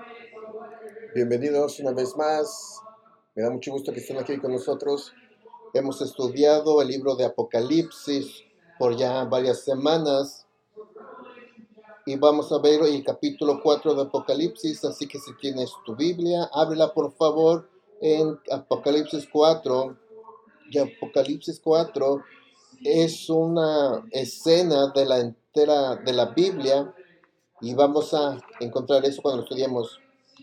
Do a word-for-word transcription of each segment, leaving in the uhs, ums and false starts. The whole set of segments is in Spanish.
Bienvenidos una vez más. Me da mucho gusto que estén aquí con nosotros. Hemos estudiado el libro de Apocalipsis por ya varias semanas y vamos a ver el capítulo cuatro de Apocalipsis, así que si tienes tu Biblia, ábrela por favor en Apocalipsis cuatro. Y Apocalipsis cuatro es una escena de la entera de la Biblia y vamos a encontrar eso cuando lo estudiemos.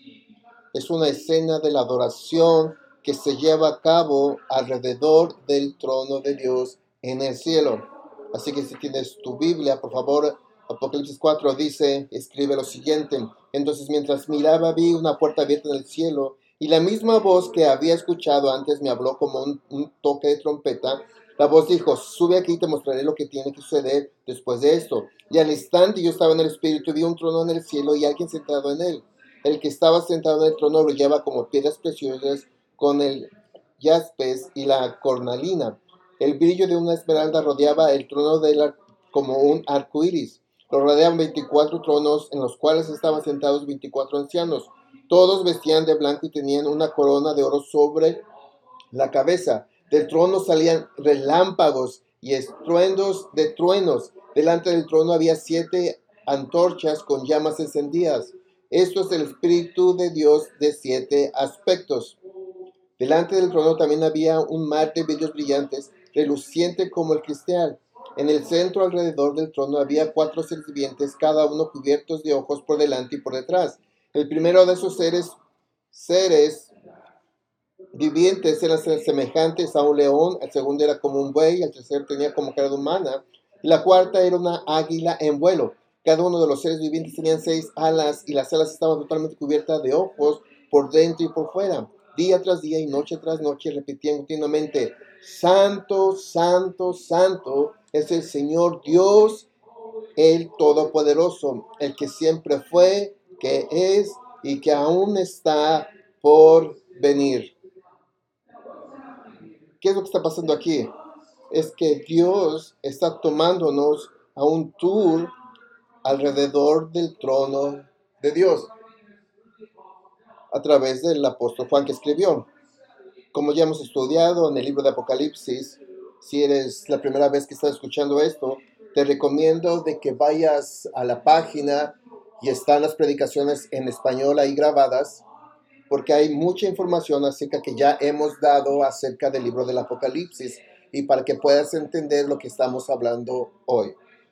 Es una escena de la adoración que se lleva a cabo alrededor del trono de Dios en el cielo. Así que si tienes tu Biblia, por favor, Apocalipsis cuatro dice, escribe lo siguiente. Entonces, mientras miraba, vi una puerta abierta en el cielo, y la misma voz que había escuchado antes me habló como un, un toque de trompeta. La voz dijo, sube aquí y te mostraré lo que tiene que suceder después de esto. Y al instante yo estaba en el espíritu y vi un trono en el cielo y alguien sentado en él. El que estaba sentado en el trono brillaba como piedras preciosas con el jaspes y la cornalina. El brillo de una esmeralda rodeaba el trono de la, como un arco iris. Lo rodeaban veinticuatro tronos en los cuales estaban sentados veinticuatro ancianos. Todos vestían de blanco y tenían una corona de oro sobre la cabeza. Del trono salían relámpagos y estruendos de truenos. Delante del trono había siete antorchas con llamas encendidas. Esto es el Espíritu de Dios de siete aspectos. Delante del trono también había un mar de vidrios brillantes, reluciente como el cristal. En el centro alrededor del trono había cuatro seres vivientes, cada uno cubiertos de ojos por delante y por detrás. El primero de esos seres, seres vivientes eran semejantes a un león, el segundo era como un buey, el tercero tenía como cara humana, y la cuarta era una águila en vuelo. Cada uno de los seres vivientes tenían seis alas, y las alas estaban totalmente cubiertas de ojos por dentro y por fuera. Día tras día y noche tras noche repetían continuamente, Santo, Santo, Santo es el Señor Dios, el Todopoderoso, el que siempre fue, que es y que aún está por venir. ¿Qué es lo que está pasando aquí? Es que Dios está tomándonos a un tour alrededor del trono de Dios a través del apóstol Juan que escribió. Como ya hemos estudiado en el libro de Apocalipsis, si eres la primera vez que estás escuchando esto, te recomiendo de que vayas a la página y están las predicaciones en español ahí grabadas, porque hay mucha información acerca que ya hemos dado acerca del libro del Apocalipsis y para que puedas entender lo que estamos hablando hoy.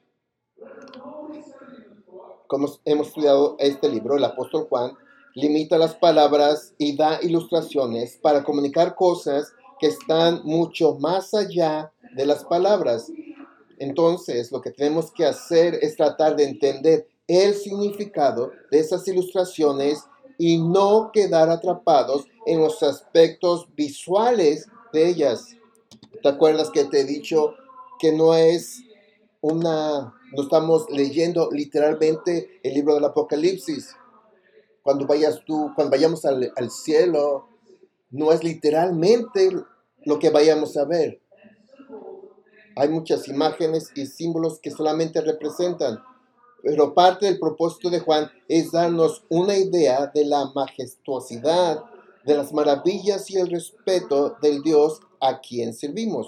Como hemos estudiado este libro, el apóstol Juan limita las palabras y da ilustraciones para comunicar cosas que están mucho más allá de las palabras. Entonces, lo que tenemos que hacer es tratar de entender el significado de esas ilustraciones y no quedar atrapados en los aspectos visuales de ellas. ¿Te acuerdas que te he dicho que no es una, no estamos leyendo literalmente el libro del Apocalipsis? Cuando vayas tú, cuando vayamos al, al cielo, no es literalmente lo que vayamos a ver. Hay muchas imágenes y símbolos que solamente representan, pero parte del propósito de Juan es darnos una idea de la majestuosidad, de las maravillas y el respeto del Dios a quien servimos.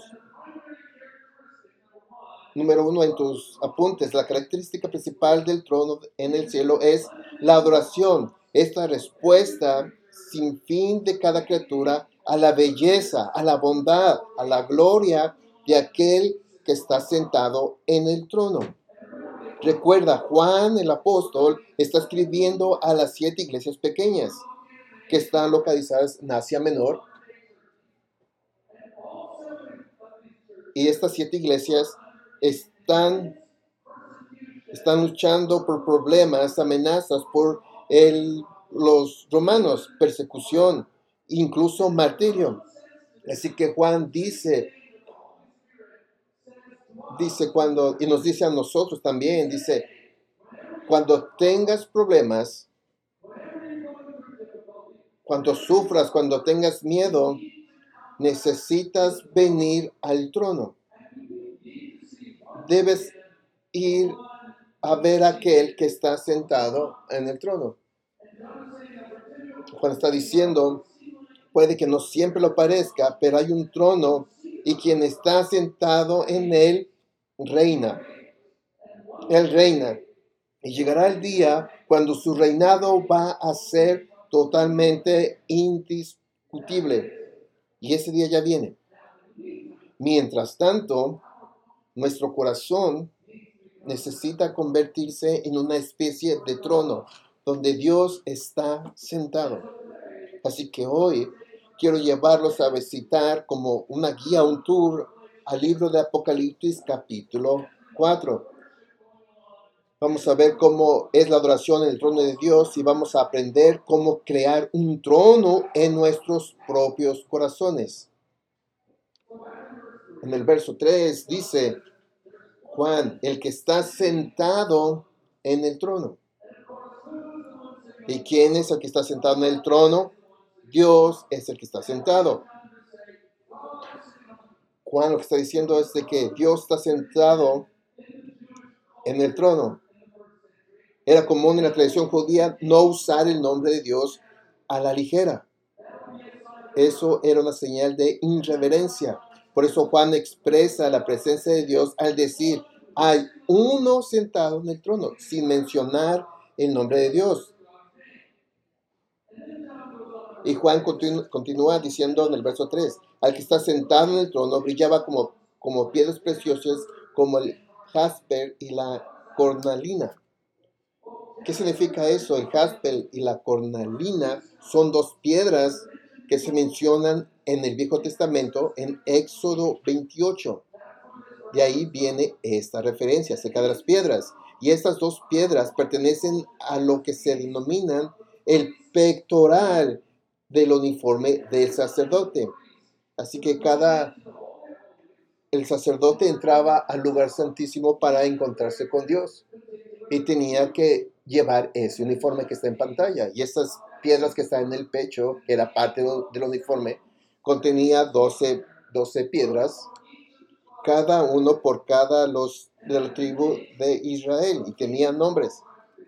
Número uno en tus apuntes, la característica principal del trono en el cielo es la adoración. Esta respuesta sin fin de cada criatura a la belleza, a la bondad, a la gloria de aquel que está sentado en el trono. Recuerda, Juan el apóstol está escribiendo a las siete iglesias pequeñas que están localizadas en Asia Menor. Y estas siete iglesias están, están luchando por problemas, amenazas por el, los romanos, persecución, incluso martirio. Así que Juan dice, dice cuando, y nos dice a nosotros también, dice, cuando tengas problemas, cuando sufras, cuando tengas miedo, necesitas venir al trono. Debes ir a ver a aquel que está sentado en el trono. Juan está diciendo, puede que no siempre lo parezca, pero hay un trono y quien está sentado en él reina. Él reina. Y llegará el día cuando su reinado va a ser totalmente indiscutible. Y ese día ya viene. Mientras tanto, nuestro corazón necesita convertirse en una especie de trono donde Dios está sentado. Así que hoy quiero llevarlos a visitar como una guía, un tour al libro de Apocalipsis capítulo cuatro. Vamos a ver cómo es la adoración en el trono de Dios y vamos a aprender cómo crear un trono en nuestros propios corazones. En el verso tres dice Juan, el que está sentado en el trono. ¿Y quién es el que está sentado en el trono? Dios es el que está sentado. Juan lo que está diciendo es de que Dios está sentado en el trono. Era común en la tradición judía no usar el nombre de Dios a la ligera. Eso era una señal de irreverencia. Por eso Juan expresa la presencia de Dios al decir, hay uno sentado en el trono, sin mencionar el nombre de Dios. Y Juan continu- continúa diciendo en el verso tres, al que está sentado en el trono brillaba como, como piedras preciosas, como el jasper y la cornalina. ¿Qué significa eso? El jasper y la cornalina son dos piedras que se mencionan en el Viejo Testamento en Éxodo veintiocho. De ahí viene esta referencia acerca de las piedras. Y estas dos piedras pertenecen a lo que se denominan el pectoral del uniforme del sacerdote. Así que cada el sacerdote entraba al lugar santísimo para encontrarse con Dios y tenía que llevar ese uniforme que está en pantalla. Y estas piedras que están en el pecho, que era parte del uniforme, contenía doce, doce piedras, cada uno por cada los de la tribu de Israel, y tenían nombres.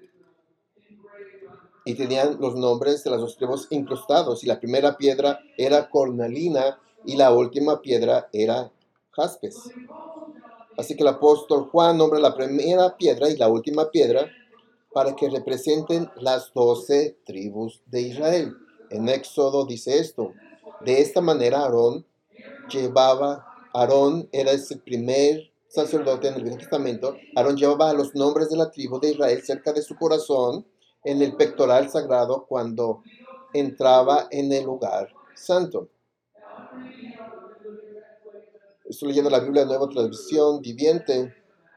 Y tenían los nombres de las dos tribus incrustados. Y la primera piedra era cornalina y la última piedra era jaspes. Así que el apóstol Juan nombra la primera piedra y la última piedra para que representen las doce tribus de Israel. En Éxodo dice esto, de esta manera Aarón llevaba, Aarón era ese primer sacerdote en el Viejo Testamento, Aarón llevaba los nombres de la tribu de Israel cerca de su corazón en el pectoral sagrado cuando entraba en el lugar santo. Estoy leyendo la Biblia Nueva Traducción Viviente.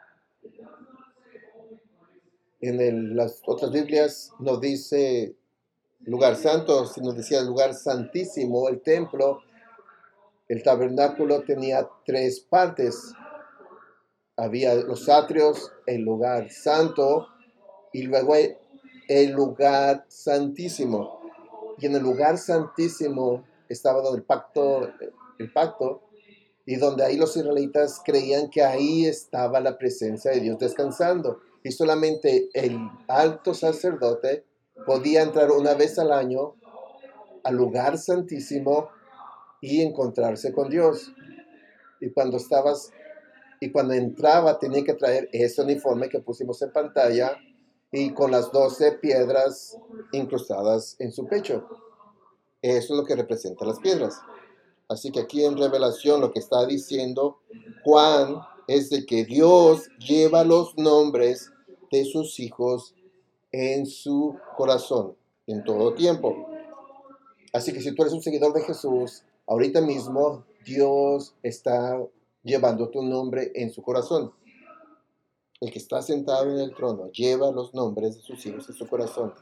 En el, las otras Biblias no dice lugar santo, sino decía lugar santísimo. El templo, el tabernáculo tenía tres partes. Había los atrios, el lugar santo y luego el, el lugar santísimo. Y en el lugar santísimo estaba donde el pacto, el pacto, y donde ahí los israelitas creían que ahí estaba la presencia de Dios descansando. Y solamente el alto sacerdote podía entrar una vez al año al lugar santísimo y encontrarse con Dios. Y cuando estabas, y cuando entraba tenía que traer ese uniforme que pusimos en pantalla y con las doce piedras incrustadas en su pecho. Eso es lo que representa las piedras. Así que aquí en Revelación lo que está diciendo Juan es de que Dios lleva los nombres de sus hijos en su corazón en todo tiempo. Así que si tú eres un seguidor de Jesús, ahorita mismo Dios está llevando tu nombre en su corazón. El que está sentado en el trono lleva los nombres de sus hijos en su corazón.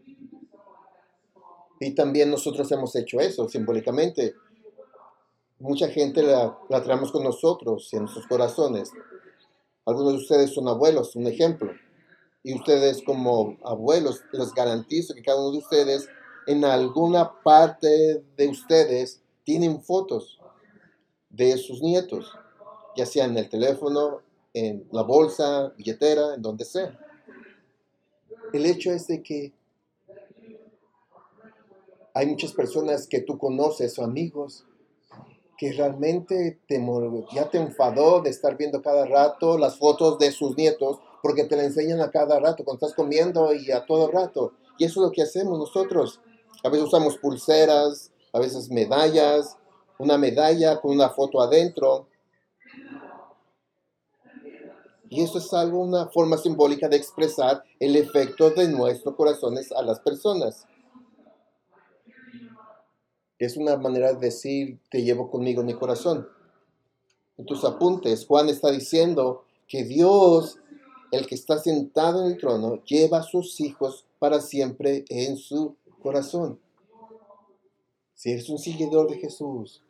Y también nosotros hemos hecho eso simbólicamente. Mucha gente la, la traemos con nosotros en nuestros corazones. Algunos de ustedes son abuelos, un ejemplo. Y ustedes como abuelos, les garantizo que cada uno de ustedes, en alguna parte de ustedes, tienen fotos de sus nietos, ya sea en el teléfono, en la bolsa, billetera, en donde sea. El hecho es de que Hay muchas personas que tú conoces o amigos que realmente te, ya te enfadó de estar viendo cada rato las fotos de sus nietos porque te la enseñan a cada rato cuando estás comiendo y a todo rato. Y eso es lo que hacemos nosotros. A veces usamos pulseras, a veces medallas, una medalla con una foto adentro. Y eso es algo, una forma simbólica de expresar el efecto de nuestros corazones a las personas. Es una manera de decir, te llevo conmigo en mi corazón. En tus apuntes, Juan está diciendo que Dios, el que está sentado en el trono, lleva a sus hijos para siempre en su corazón. Si eres un seguidor de Jesús,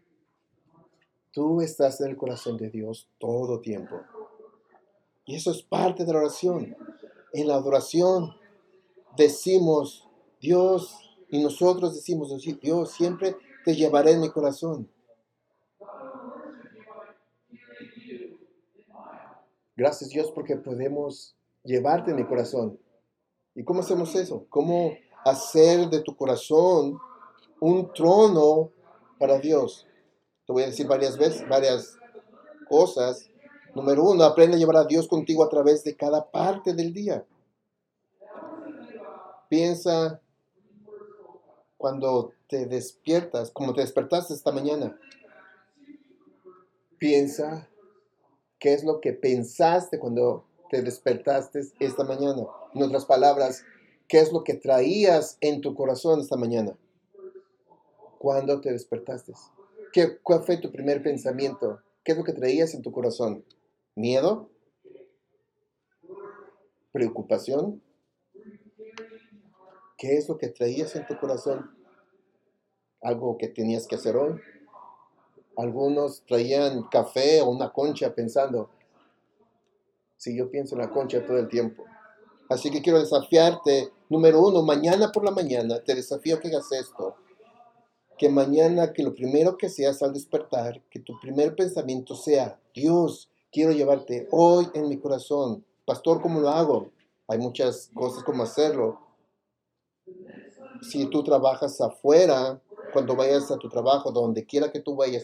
tú estás en el corazón de Dios todo tiempo. Y eso es parte de la oración. En la adoración decimos, Dios, y nosotros decimos, Dios, siempre te llevaré en mi corazón. Gracias, Dios, porque podemos llevarte en mi corazón. ¿Y cómo hacemos eso? ¿Cómo hacer de tu corazón un trono para Dios? Te voy a decir varias veces, varias cosas. Número uno, aprende a llevar a Dios contigo a través de cada parte del día. Piensa cuando te despiertas, como te despertaste esta mañana. Piensa qué es lo que pensaste cuando te despertaste esta mañana. En otras palabras, ¿qué es lo que traías en tu corazón esta mañana? Cuando te despertaste. ¿Qué, ¿Cuál fue tu primer pensamiento? ¿Qué es lo que traías en tu corazón? ¿Miedo? ¿Preocupación? ¿Qué es lo que traías en tu corazón? ¿Algo que tenías que hacer hoy? Algunos traían café o una concha pensando, sí, yo pienso en la concha todo el tiempo. Así que quiero desafiarte, número uno, mañana por la mañana, te desafío que hagas esto. Que mañana, que lo primero que seas al despertar, que tu primer pensamiento sea, Dios, quiero llevarte hoy en mi corazón. Pastor, ¿cómo lo hago? Hay muchas cosas como hacerlo. Si tú trabajas afuera, cuando vayas a tu trabajo, donde quiera que tú vayas,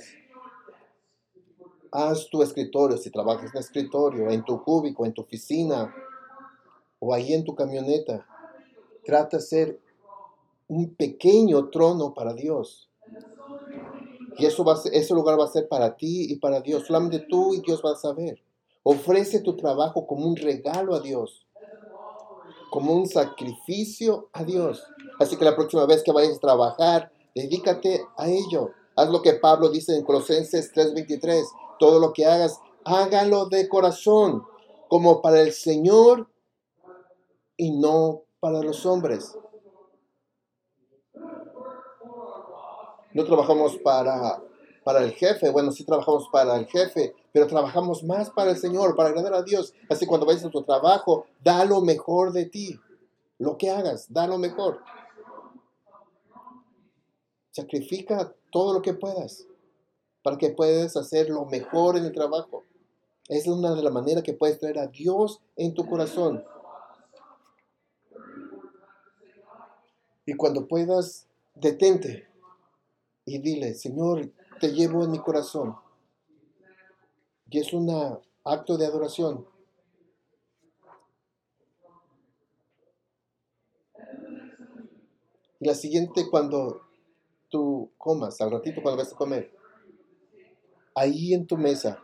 haz tu escritorio, si trabajas en escritorio, en tu cúbico, en tu oficina, o ahí en tu camioneta. Trata de ser un pequeño trono para Dios. Y eso va a ser, ese lugar va a ser para ti y para Dios. Solamente tú y Dios van a saber. Ofrece tu trabajo como un regalo a Dios, como un sacrificio a Dios. Así que la próxima vez que vayas a trabajar, dedícate a ello. Haz lo que Pablo dice en Colosenses tres veintitrés. Todo lo que hagas, hágalo de corazón, como para el Señor y no para los hombres. No trabajamos para, para el jefe. Bueno, sí trabajamos para el jefe, pero trabajamos más para el Señor, para agradar a Dios. Así que cuando vayas a tu trabajo, da lo mejor de ti. Lo que hagas, da lo mejor. Sacrifica todo lo que puedas para que puedas hacer lo mejor en el trabajo. Esa es una de las maneras que puedes traer a Dios en tu corazón. Y cuando puedas, detente y dile, Señor, te llevo en mi corazón. Y es un acto de adoración. Y la siguiente, cuando tú comas, al ratito cuando vas a comer, ahí en tu mesa,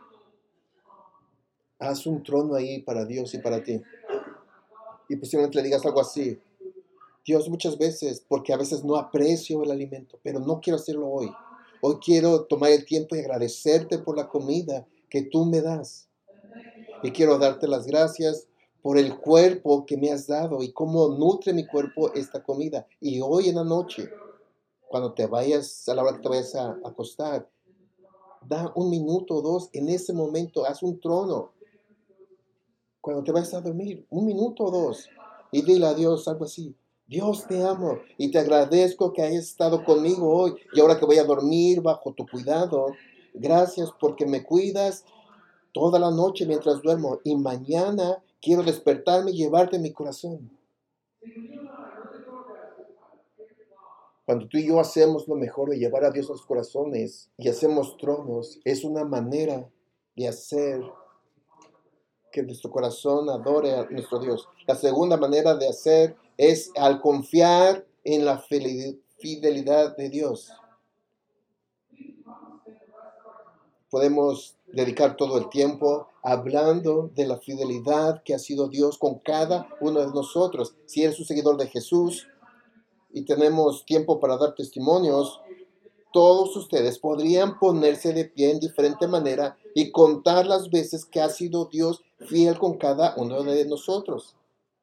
haz un trono ahí para Dios y para ti. Y posiblemente le digas algo así, Dios, muchas veces, porque a veces no aprecio el alimento, pero no quiero hacerlo hoy. Hoy quiero tomar el tiempo y agradecerte por la comida que tú me das. Y quiero darte las gracias por el cuerpo que me has dado y cómo nutre mi cuerpo esta comida. Y hoy en la noche, cuando te vayas, a la hora que te vayas a acostar, da un minuto o dos en ese momento, haz un trono. Cuando te vayas a dormir, un minuto o dos, y dile a Dios algo así. Dios, te amo y te agradezco que hayas estado conmigo hoy y ahora que voy a dormir bajo tu cuidado. Gracias porque me cuidas toda la noche mientras duermo y mañana quiero despertarme y llevarte en mi corazón. Cuando tú y yo hacemos lo mejor de llevar a Dios a los corazones y hacemos tronos, es una manera de hacer que nuestro corazón adore a nuestro Dios. La segunda manera de hacer es al confiar en la fidelidad de Dios. Podemos dedicar todo el tiempo hablando de la fidelidad que ha sido Dios con cada uno de nosotros. Si eres un seguidor de Jesús y tenemos tiempo para dar testimonios, todos ustedes podrían ponerse de pie en diferente manera y contar las veces que ha sido Dios fiel con cada uno de nosotros.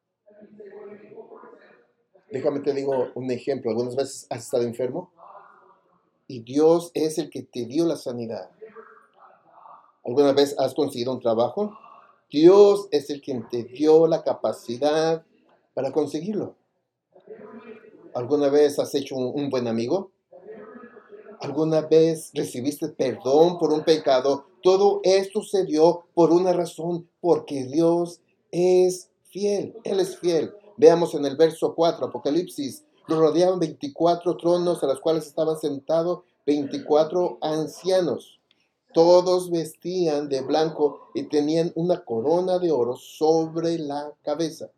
Déjame te digo un ejemplo. Algunas veces has estado enfermo y Dios es el que te dio la sanidad. ¿Alguna vez has conseguido un trabajo? Dios es el quien te dio la capacidad para conseguirlo. ¿Alguna vez has hecho un, un buen amigo? ¿Alguna vez recibiste perdón por un pecado? Todo esto se dio por una razón, porque Dios es fiel. Él es fiel. Veamos en el verso cuatro, Apocalipsis. Lo rodeaban veinticuatro tronos a los cuales estaban sentados veinticuatro ancianos. Todos vestían de blanco y tenían una corona de oro sobre la cabeza.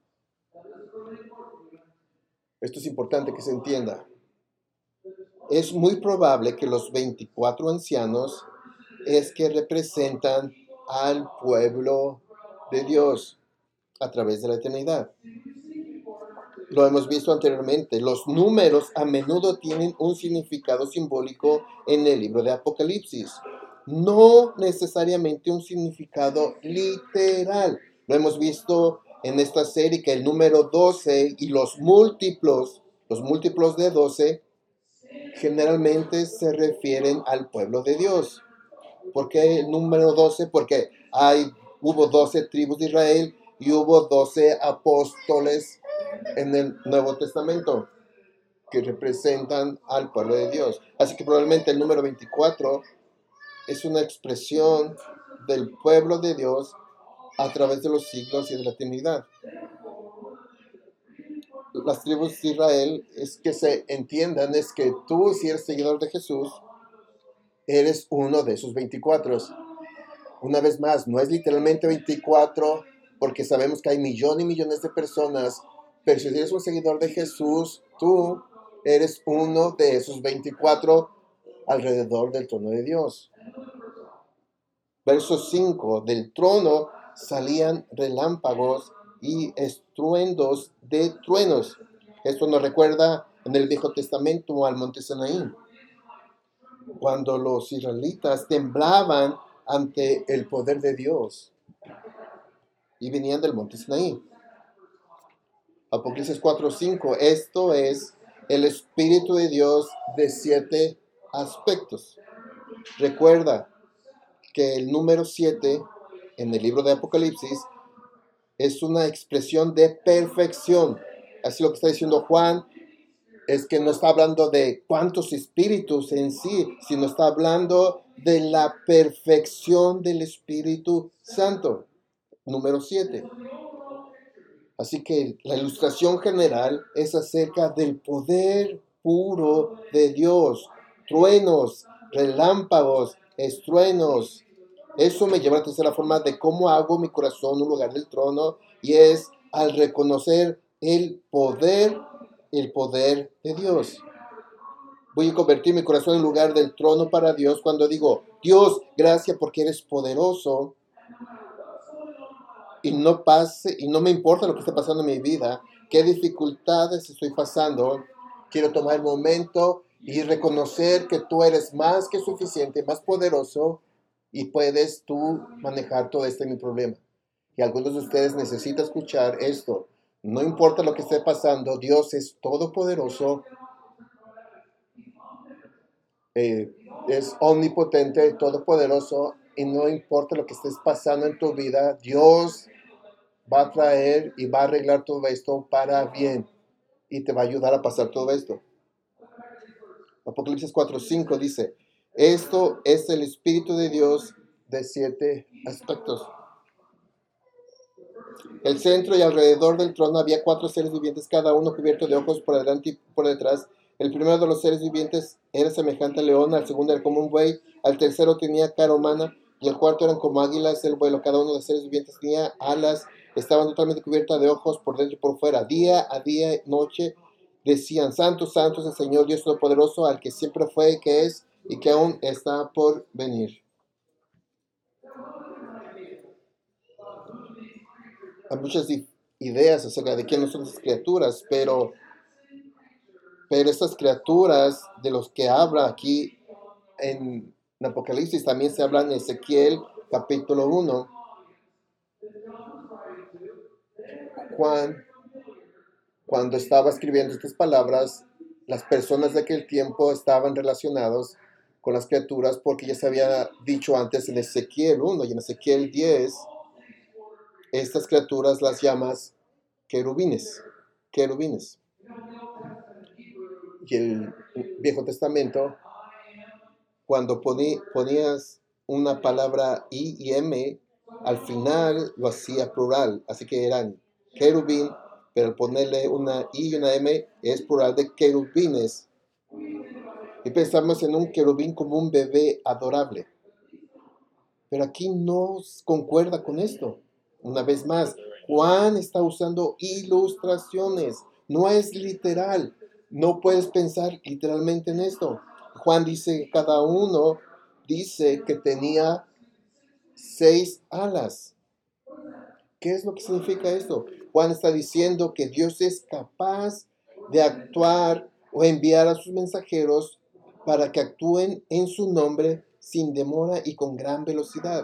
Esto es importante que se entienda. Es muy probable que los veinticuatro ancianos es que representan al pueblo de Dios a través de la eternidad. Lo hemos visto anteriormente. Los números a menudo tienen un significado simbólico en el libro de Apocalipsis. No necesariamente un significado literal. Lo hemos visto en esta serie que el número doce y los múltiplos, los múltiplos de doce, generalmente se refieren al pueblo de Dios. ¿Por qué el número doce? Porque hay, hubo doce tribus de Israel y hubo doce apóstoles en el Nuevo Testamento que representan al pueblo de Dios. Así que probablemente el número veinticuatro es una expresión del pueblo de Dios a través de los siglos y de la eternidad. Las tribus de Israel, es que se entiendan, es que tú, si eres seguidor de Jesús, eres uno de esos veinticuatro. Una vez más, no es literalmente veinticuatro, porque sabemos que hay millones y millones de personas, pero si eres un seguidor de Jesús, tú eres uno de esos veinticuatro alrededor del trono de Dios. Verso cinco, del trono salían relámpagos y estruendos de truenos. Esto nos recuerda en el Viejo Testamento al monte Sinaí, cuando los israelitas temblaban ante el poder de Dios y venían del monte Sinaí. Apocalipsis cuatro cinco, esto es el Espíritu de Dios de siete aspectos. Recuerda que el número siete en el libro de Apocalipsis es una expresión de perfección. Así lo que está diciendo Juan es que no está hablando de cuántos espíritus en sí, sino está hablando de la perfección del Espíritu Santo. Número siete. Así que la ilustración general es acerca del poder puro de Dios. Truenos, relámpagos, estruenos. Eso me lleva a la tercera forma de cómo hago mi corazón un lugar del trono, y es al reconocer el poder, el poder de Dios. Voy a convertir mi corazón en lugar del trono para Dios cuando digo, Dios, gracias porque eres poderoso. Y no pase, y no me importa lo que esté pasando en mi vida, qué dificultades estoy pasando, quiero tomar el momento y reconocer que tú eres más que suficiente, más poderoso, y puedes tú manejar todo este mi problema. Y algunos de ustedes necesitan escuchar esto. No importa lo que esté pasando, Dios es todopoderoso, eh, es omnipotente, todopoderoso, y no importa lo que estés pasando en tu vida, Dios va a traer y va a arreglar todo esto para bien y te va a ayudar a pasar todo esto. Apocalipsis cuatro cinco dice, esto es el Espíritu de Dios de siete aspectos. El centro y alrededor del trono había cuatro seres vivientes, cada uno cubierto de ojos por delante y por detrás. El primero de los seres vivientes era semejante al león, al segundo era como un buey, al tercero tenía cara humana y el cuarto eran como águilas el vuelo. Cada uno de los seres vivientes tenía alas, estaban totalmente cubiertas de ojos por dentro y por fuera. Día a día, noche, decían: Santo, santo es el Señor Dios Todopoderoso, al que siempre fue, que es y que aún está por venir. Hay muchas ideas acerca de quiénes son estas criaturas, pero, pero estas criaturas de los que habla aquí en, en Apocalipsis también se habla en Ezequiel capítulo uno. Juan, cuando estaba escribiendo estas palabras, las personas de aquel tiempo estaban relacionados con las criaturas porque ya se había dicho antes en Ezequiel uno y en Ezequiel diez, estas criaturas las llamas querubines, querubines. Y el Viejo Testamento, cuando poní, ponías una palabra I y M, al final lo hacía plural, así que eran querubín, pero al ponerle una I y una M es plural de querubines. Y pensamos en un querubín como un bebé adorable. Pero aquí no concuerda con esto. Una vez más, Juan está usando ilustraciones, no es literal. No puedes pensar literalmente en esto. Juan dice que cada uno dice que tenía seis alas. ¿Qué es lo que significa esto? Juan está diciendo que Dios es capaz de actuar o enviar a sus mensajeros para que actúen en su nombre sin demora y con gran velocidad.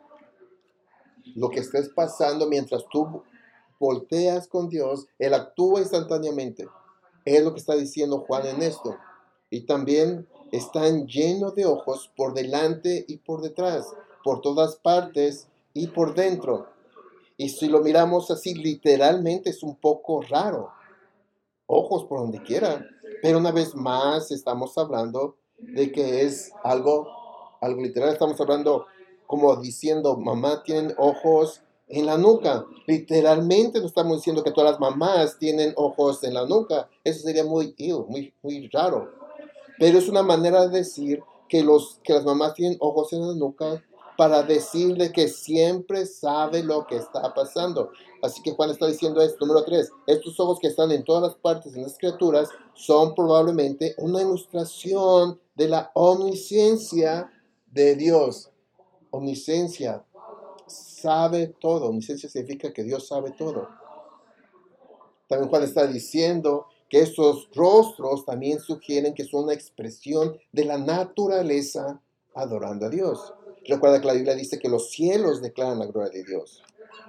Lo que estés pasando mientras tú volteas con Dios, Él actúa instantáneamente. Es lo que está diciendo Juan en esto. Y también están llenos de ojos por delante y por detrás, por todas partes y por dentro. Y si lo miramos así literalmente es un poco raro. Ojos por donde quiera. Pero una vez más estamos hablando de que es algo, algo literal. Estamos hablando como diciendo: mamá tienen ojos en la nuca. Literalmente no estamos diciendo que todas las mamás tienen ojos en la nuca. Eso sería muy, ew, muy, muy raro. Pero es una manera de decir que, los, que las mamás tienen ojos en la nuca para decirle que siempre sabe lo que está pasando. Así que Juan está diciendo esto. Número tres, estos ojos que están en todas las partes de las criaturas son probablemente una ilustración de la omnisciencia de Dios. Omnisciencia, sabe todo. Omnisciencia significa que Dios sabe todo. También Juan está diciendo que estos rostros también sugieren que son una expresión de la naturaleza adorando a Dios. Recuerda que la Biblia dice que los cielos declaran la gloria de Dios.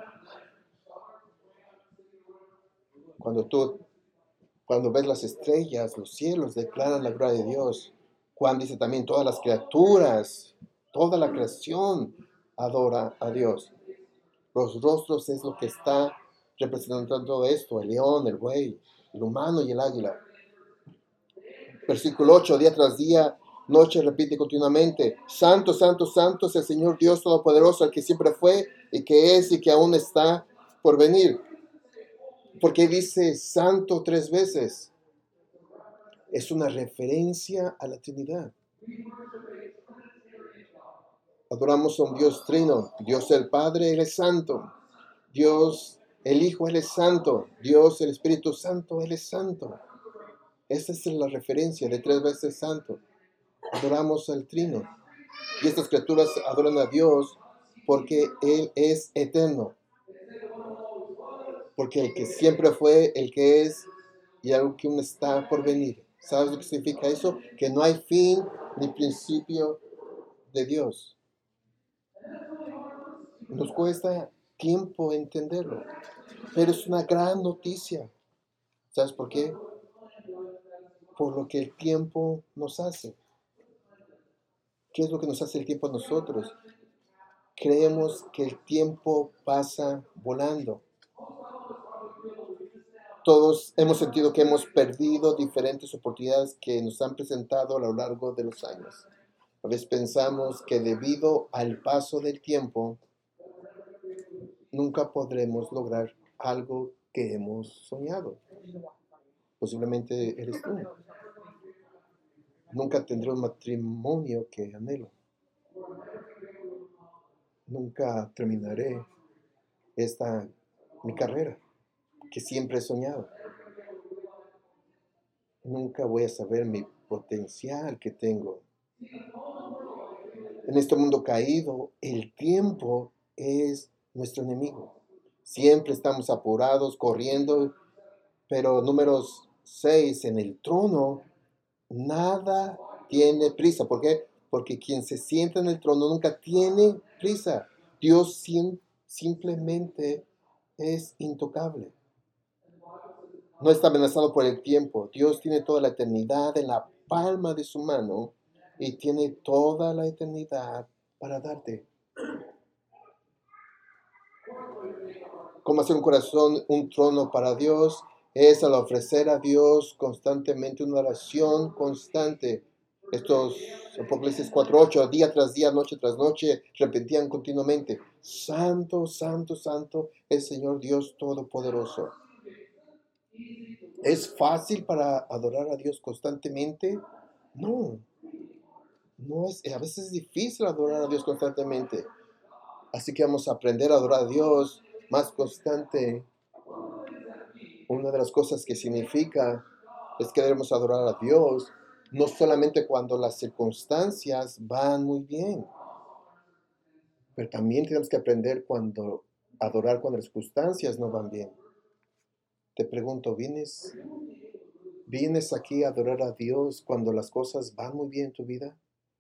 Cuando tú, cuando ves las estrellas, los cielos declaran la gloria de Dios. Juan dice también: todas las criaturas, toda la creación adora a Dios. Los rostros es lo que está representando todo esto: el león, el buey, el humano y el águila. Versículo ocho, día tras día, noche repite continuamente: Santo, santo, santo es el Señor Dios Todopoderoso, el que siempre fue y que es y que aún está por venir. ¿Por qué dice santo tres veces? Es una referencia a la Trinidad. Adoramos a un Dios trino. Dios el Padre, Él es santo. Dios el Hijo, Él es santo. Dios el Espíritu Santo, Él es santo. Esa es la referencia de tres veces santo. Adoramos al trino. Y estas criaturas adoran a Dios porque Él es eterno. Porque el que siempre fue, el que es y algo que aún está por venir. ¿Sabes lo que significa eso? Que no hay fin ni principio de Dios. Nos cuesta tiempo entenderlo, pero es una gran noticia. ¿Sabes por qué? Por lo que el tiempo nos hace. ¿Qué es lo que nos hace el tiempo a nosotros? Creemos que el tiempo pasa volando. Todos hemos sentido que hemos perdido diferentes oportunidades que nos han presentado a lo largo de los años. A veces pensamos que debido al paso del tiempo, nunca podremos lograr algo que hemos soñado. Posiblemente eres tú. Nunca tendré un matrimonio que anhelo. Nunca terminaré esta mi carrera que siempre he soñado. Nunca voy a saber mi potencial que tengo. En este mundo caído, el tiempo es nuestro enemigo. Siempre estamos apurados, corriendo, pero números seis, en el trono, nada tiene prisa. ¿Por qué? Porque quien se sienta en el trono nunca tiene prisa. Dios sim- simplemente es intocable. No está amenazado por el tiempo. Dios tiene toda la eternidad en la palma de su mano y tiene toda la eternidad para darte. Cómo hacer un corazón un trono para Dios es al ofrecer a Dios constantemente una oración constante. Estos Apocalipsis cuatro ocho, día tras día, noche tras noche, repetían continuamente: Santo, Santo, Santo, el Señor Dios Todopoderoso. ¿Es fácil para adorar a Dios constantemente? No, no es, a veces es difícil adorar a Dios constantemente. Así que vamos a aprender a adorar a Dios más constante. Una de las cosas que significa es que debemos adorar a Dios no solamente cuando las circunstancias van muy bien, pero también tenemos que aprender cuando adorar cuando las circunstancias no van bien. Te pregunto, ¿vienes, ¿vienes aquí a adorar a Dios cuando las cosas van muy bien en tu vida?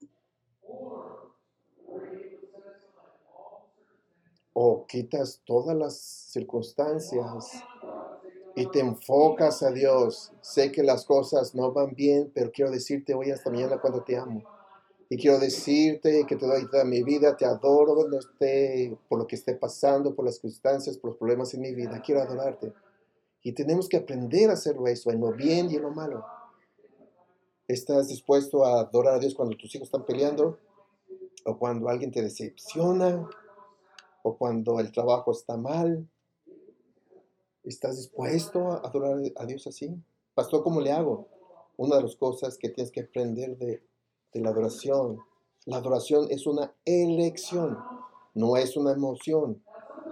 ¿O quitas todas las circunstancias y te enfocas a Dios? Sé que las cosas no van bien, pero quiero decirte hoy hasta mañana cuando te amo. Y quiero decirte que te doy toda mi vida, te adoro, no esté, por lo que esté pasando, por las circunstancias, por los problemas en mi vida. Quiero adorarte. Y tenemos que aprender a hacerlo eso, en lo bien y en lo malo. ¿Estás dispuesto a adorar a Dios cuando tus hijos están peleando? ¿O cuando alguien te decepciona? ¿O cuando el trabajo está mal? ¿Estás dispuesto a adorar a Dios así? Pastor, ¿cómo le hago? Una de las cosas que tienes que aprender de, de la adoración. La adoración es una elección, no es una emoción.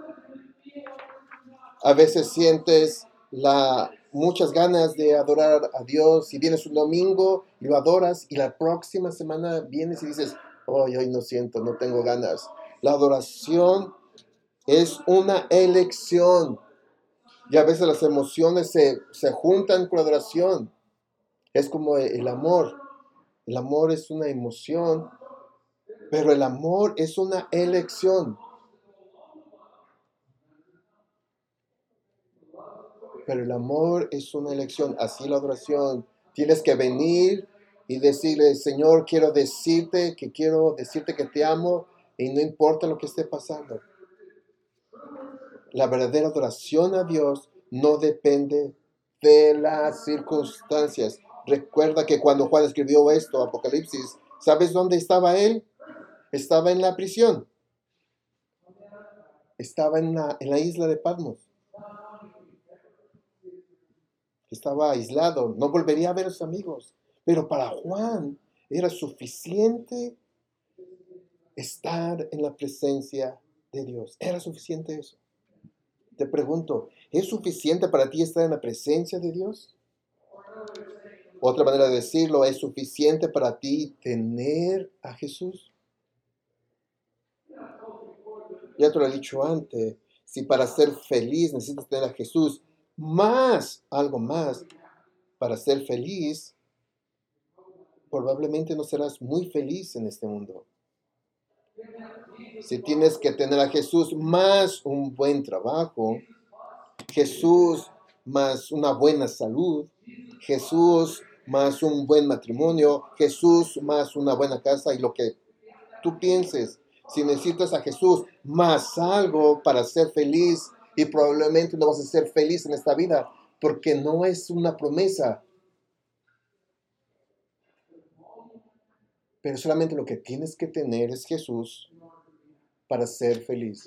A veces sientes la, muchas ganas de adorar a Dios y vienes un domingo y lo adoras y la próxima semana vienes y dices: hoy, hoy no siento, no tengo ganas. La adoración es una elección. Y a veces las emociones se, se juntan con la adoración. Es como el amor. El amor es una emoción, pero el amor es una elección. Pero el amor es una elección. Así la adoración. Tienes que venir y decirle: Señor, quiero decirte que quiero decirte que te amo y no importa lo que esté pasando. La verdadera adoración a Dios no depende de las circunstancias. Recuerda que cuando Juan escribió esto, Apocalipsis, ¿sabes dónde estaba él? Estaba en la prisión. Estaba en la, en la isla de Patmos. Estaba aislado. No volvería a ver a sus amigos. Pero para Juan era suficiente estar en la presencia de Dios. Era suficiente eso. Te pregunto, ¿es suficiente para ti estar en la presencia de Dios? Otra manera de decirlo, ¿es suficiente para ti tener a Jesús? Ya te lo he dicho antes, si para ser feliz necesitas tener a Jesús, más, algo más, para ser feliz, probablemente no serás muy feliz en este mundo. Si tienes que tener a Jesús más un buen trabajo, Jesús más una buena salud, Jesús más un buen matrimonio, Jesús más una buena casa y lo que tú pienses, si necesitas a Jesús más algo para ser feliz, y probablemente no vas a ser feliz en esta vida porque no es una promesa, pero solamente lo que tienes que tener es Jesús para ser feliz.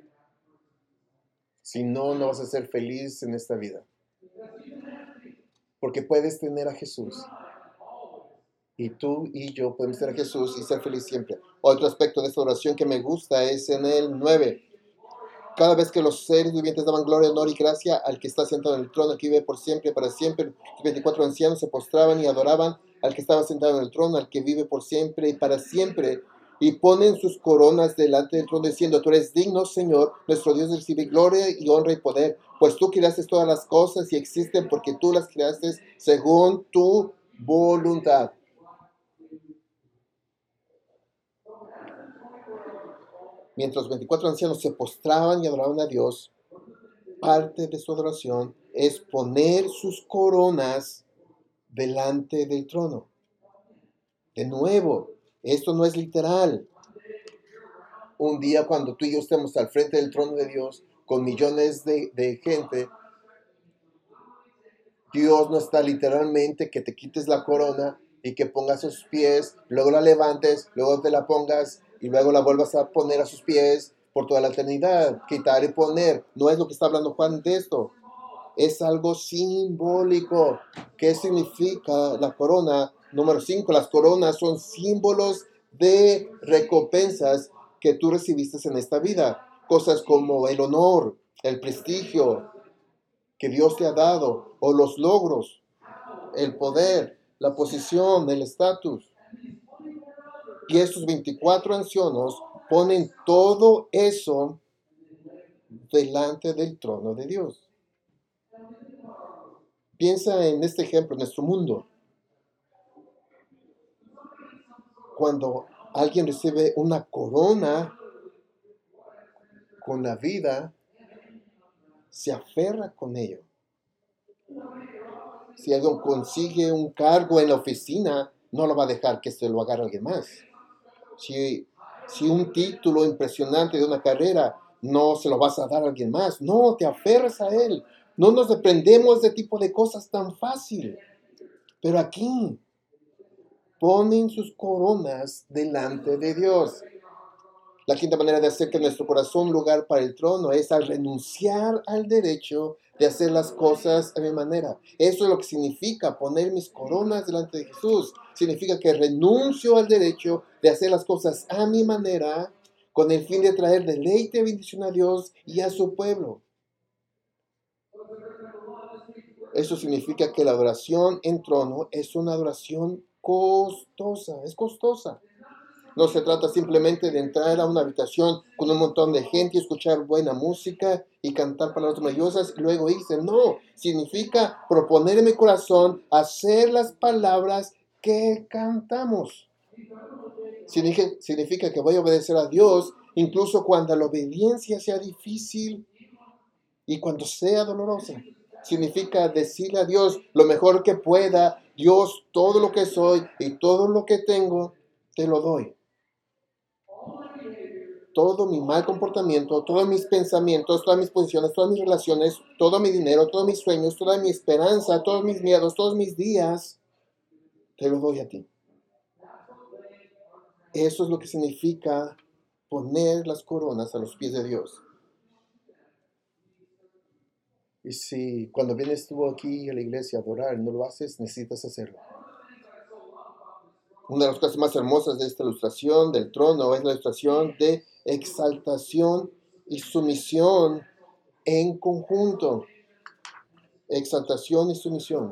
Si no, no vas a ser feliz en esta vida, porque puedes tener a Jesús Y tú y yo podemos ser a Jesús y ser feliz siempre. Otro aspecto de esta oración que me gusta es en el nueve. Cada vez que los seres vivientes daban gloria, honor y gracia al que está sentado en el trono, que vive por siempre y para siempre, los veinticuatro ancianos se postraban y adoraban al que estaba sentado en el trono, al que vive por siempre y para siempre, y ponen sus coronas delante del trono, diciendo: tú eres digno, Señor, nuestro Dios, de recibir gloria y honra y poder, pues tú creaste todas las cosas y existen porque tú las creaste según tu voluntad. Mientras los veinticuatro ancianos se postraban y adoraban a Dios, parte de su adoración es poner sus coronas delante del trono. De nuevo, esto no es literal. Un día cuando tú y yo estemos al frente del trono de Dios, con millones de, de gente, Dios no está literalmente que te quites la corona y que pongas a sus pies, luego la levantes, luego te la pongas y luego la vuelvas a poner a sus pies por toda la eternidad. Quitar y poner. No es lo que está hablando Juan de esto. Es algo simbólico. ¿Qué significa la corona? Número cinco, las coronas son símbolos de recompensas que tú recibiste en esta vida. Cosas como el honor, el prestigio que Dios te ha dado, o los logros, el poder, la posición, el estatus. Y estos veinticuatro ancianos ponen todo eso delante del trono de Dios. Piensa en este ejemplo, en nuestro mundo. Cuando alguien recibe una corona con la vida, se aferra con ello. Si alguien consigue un cargo en la oficina, no lo va a dejar que se lo agarre alguien más. Si, si un título impresionante de una carrera, no se lo vas a dar a alguien más. No, te aferras a él. No nos desprendemos de tipo de cosas tan fácil. Pero aquí ponen sus coronas delante de Dios. La quinta manera de hacer que nuestro corazón lugar para el trono es al renunciar al derecho de hacer las cosas a mi manera. Eso es lo que significa poner mis coronas delante de Jesús. Significa que renuncio al derecho de hacer las cosas a mi manera con el fin de traer deleite y bendición a Dios y a su pueblo. Eso significa que la adoración en trono es una adoración costosa, es costosa. No se trata simplemente de entrar a una habitación con un montón de gente y escuchar buena música y cantar palabras maravillosas y luego irse. No, significa proponer en mi corazón hacer las palabras que cantamos. Significa, significa que voy a obedecer a Dios incluso cuando la obediencia sea difícil y cuando sea dolorosa. Significa decirle a Dios lo mejor que pueda: Dios, todo lo que soy y todo lo que tengo, te lo doy. Todo mi mal comportamiento, todos mis pensamientos, todas mis posiciones, todas mis relaciones, todo mi dinero, todos mis sueños, toda mi esperanza, todos mis miedos, todos mis días, te lo doy a ti. Eso es lo que significa poner las coronas a los pies de Dios. Y si cuando vienes tú aquí a la iglesia a adorar, no lo haces, necesitas hacerlo. Una de las cosas más hermosas de esta ilustración del trono es la ilustración de exaltación y sumisión en conjunto. Exaltación y sumisión.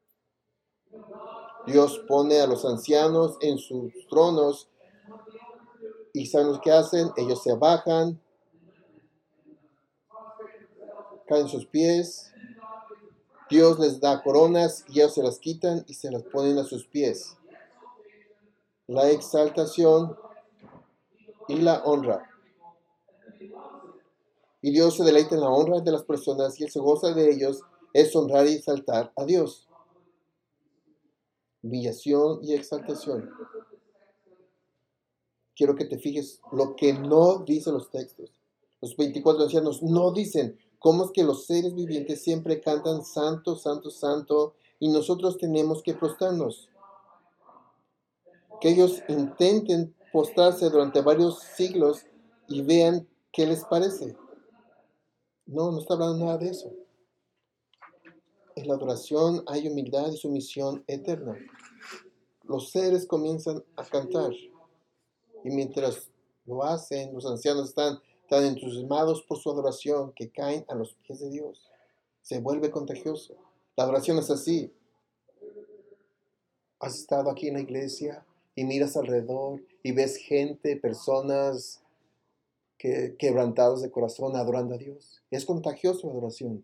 Dios pone a los ancianos en sus tronos y ¿saben lo que hacen? Ellos se bajan, caen sus pies. Dios les da coronas y ellos se las quitan y se las ponen a sus pies. La exaltación y la honra. Y Dios se deleita en la honra de las personas y Él se goza de ellos. Es honrar y exaltar a Dios. Humillación y exaltación. Quiero que te fijes lo que no dicen los textos. Los veinticuatro ancianos no dicen cómo es que los seres vivientes siempre cantan santo, santo, santo y nosotros tenemos que postrarnos. Que ellos intenten postrarse durante varios siglos y vean qué les parece. No, no está hablando nada de eso. En la adoración hay humildad y sumisión eterna. los seres comienzan a cantar. Y mientras lo hacen, los ancianos están tan entusiasmados por su adoración que caen a los pies de Dios. Se vuelve contagioso. La adoración es así. Has estado aquí en la iglesia y miras alrededor y ves gente, personas que, quebrantados de corazón adorando a Dios. Es contagioso la adoración.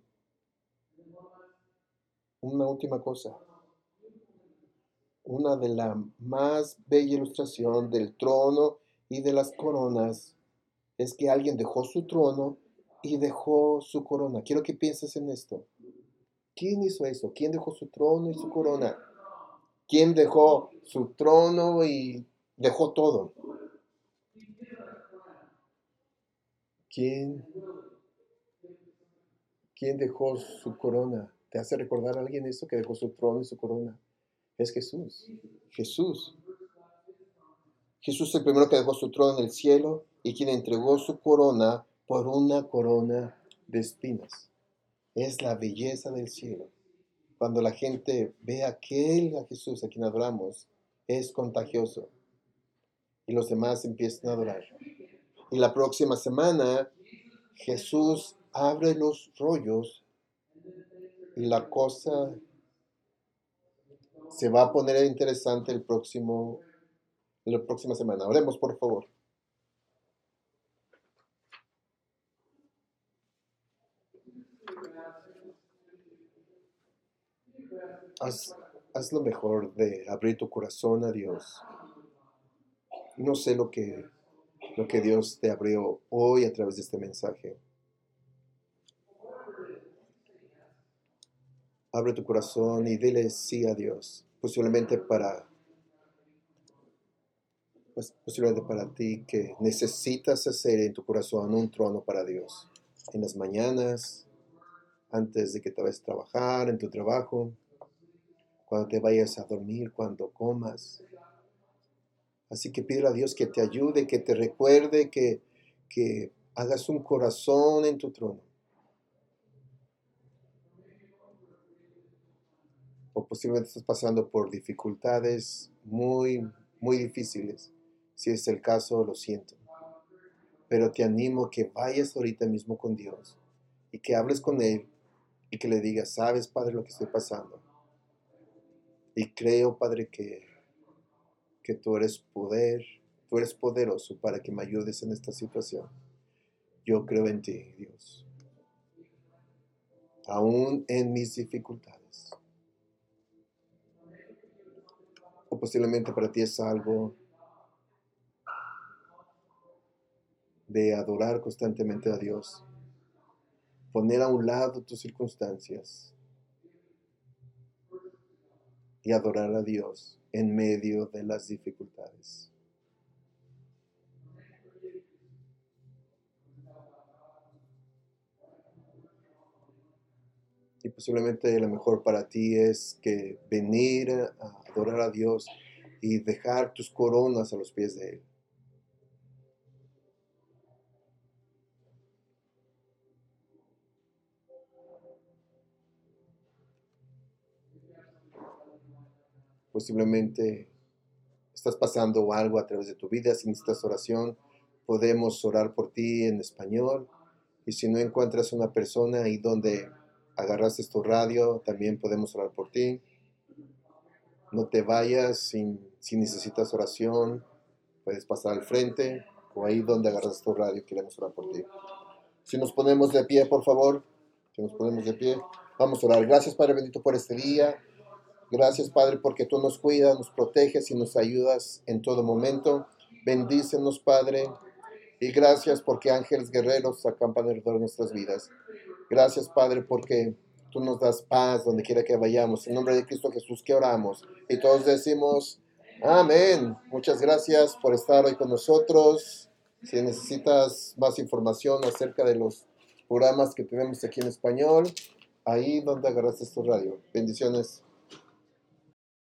Una última cosa. Una de la más bella ilustración del trono y de las coronas es que alguien dejó su trono y dejó su corona. Quiero que pienses en esto. ¿Quién hizo eso? ¿Quién dejó su trono y su corona? ¿Quién dejó su trono y dejó todo? ¿Quién, quién dejó su corona? ¿Te hace recordar a alguien eso que dejó su trono y su corona? Es Jesús. Jesús. Jesús es el primero que dejó su trono en el cielo y quien entregó su corona por una corona de espinas. Es la belleza del cielo. Cuando la gente ve a aquel a Jesús a quien adoramos, es contagioso. Y los demás empiezan a adorar. Y la próxima semana, Jesús abre los rollos y la cosa se va a poner interesante el próximo, la próxima semana. Oremos, por favor. Haz, haz lo mejor de abrir tu corazón a Dios. No sé lo que, lo que Dios te abrió hoy a través de este mensaje. Abre tu corazón y dile sí a Dios. Posiblemente para, pues, posiblemente para ti que necesitas hacer en tu corazón un trono para Dios. En las mañanas, antes de que te vayas a trabajar, en tu trabajo, cuando te vayas a dormir, cuando comas. Así que pídele a Dios que te ayude, que te recuerde, que, que hagas un corazón en tu trono. O posiblemente estás pasando por dificultades muy, muy difíciles. Si es el caso, lo siento. Pero te animo que vayas ahorita mismo con Dios y que hables con Él y que le digas, sabes, Padre, lo que estoy pasando. Y creo, Padre, que, que tú eres poder, tú eres poderoso para que me ayudes en esta situación. Yo creo en ti, Dios. Aún en mis dificultades. O posiblemente para ti es algo de adorar constantemente a Dios. Poner a un lado tus circunstancias y adorar a Dios en medio de las dificultades. Y posiblemente lo mejor para ti es que venir a adorar a Dios y dejar tus coronas a los pies de Él. Posiblemente estás pasando algo a través de tu vida. Si necesitas oración, podemos orar por ti en español. Y si no encuentras una persona ahí donde agarraste tu radio, también podemos orar por ti. No te vayas sin, si necesitas oración. Puedes pasar al frente o ahí donde agarraste tu radio, queremos orar por ti. Si nos ponemos de pie, por favor. Si nos ponemos de pie, vamos a orar. Gracias, Padre bendito, por este día. Gracias, Padre, porque tú nos cuidas, nos proteges y nos ayudas en todo momento. Bendícenos, Padre. Y gracias porque ángeles guerreros acampan alrededor de nuestras vidas. Gracias, Padre, porque tú nos das paz donde quiera que vayamos. En nombre de Cristo Jesús que oramos. Y todos decimos, amén. Muchas gracias por estar hoy con nosotros. Si necesitas más información acerca de los programas que tenemos aquí en español, ahí donde agarraste tu radio. Bendiciones.